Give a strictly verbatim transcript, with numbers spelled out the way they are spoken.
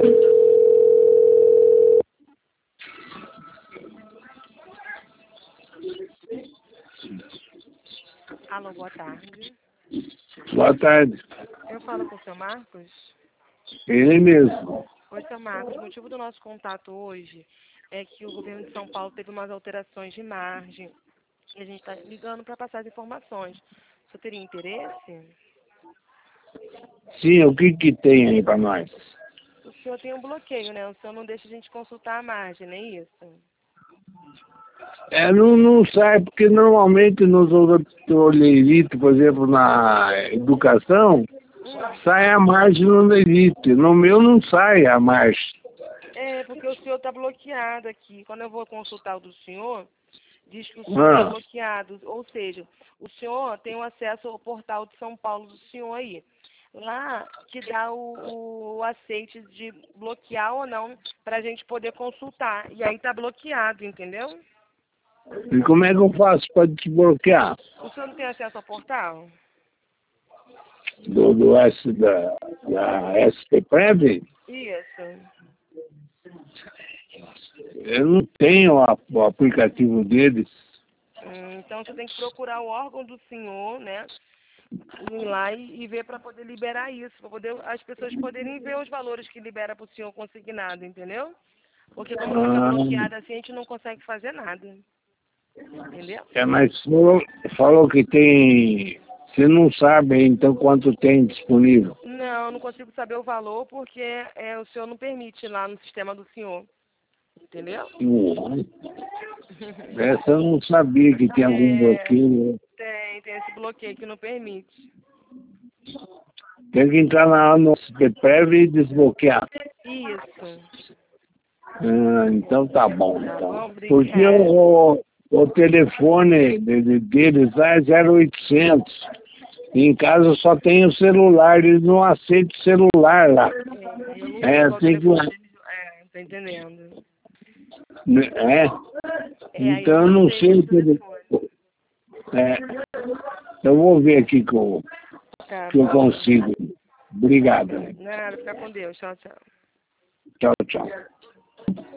Alô, boa tarde. Boa tarde. Eu falo com o seu Marcos? Ele mesmo. Oi, seu Marcos. O motivo do nosso contato hoje é que o governo de São Paulo teve umas alterações de margem e a gente está ligando para passar as informações. Você teria interesse? Sim, o que que tem aí para nós? O senhor tem um bloqueio, né? O senhor não deixa a gente consultar a margem, não é isso? É, não, não sai, porque normalmente nos outros leiritos, por exemplo, na educação, Hum. sai a margem no leirito. No meu não sai a margem. É, porque o senhor está bloqueado aqui. Quando eu vou consultar o do senhor, diz que o senhor está Ah, bloqueado. Ou seja, o senhor tem o acesso ao portal de São Paulo do senhor aí. Lá que dá o, o aceite de bloquear ou não para a gente poder consultar. E aí está bloqueado, entendeu? e como é que eu faço para desbloquear? O senhor não tem acesso ao portal? Do, do S, da, da S P Prev? Isso. Eu não tenho a- o aplicativo deles. Hum, Então você tem que procurar o órgão do senhor, né? Ir lá e, e ver para poder liberar isso, para poder as pessoas poderem ver os valores que libera para o senhor consignado, entendeu? Porque como fica Ah, bloqueado assim, a gente não consegue fazer nada. Entendeu? é, mas falou, falou que tem. Você não sabe então quanto tem disponível. Não, não consigo saber o valor porque é, o senhor não permite lá no sistema do senhor. Entendeu? Uhum. Essa eu não sabia que tinha algum É, bloqueio. tem, tem esse bloqueio que não permite. Tem que entrar lá no S P Prev e desbloquear. Isso. Ah, então tá bom, Tá então. bom? Porque Obrigada. o, o telefone dele- deles lá é zero oitocentos. Em casa só tem o celular, eles não aceitam celular lá. É, eu não sei É, qual tem que. telefone deles. É, tô entendendo. É. É, aí eu Então eu não não sei sei qual o telefone. telefone. É, eu vou ver aqui que eu, Tá que eu bom. consigo. Obrigado. Nada, fica com Deus. Tchau, tchau. Tchau, tchau.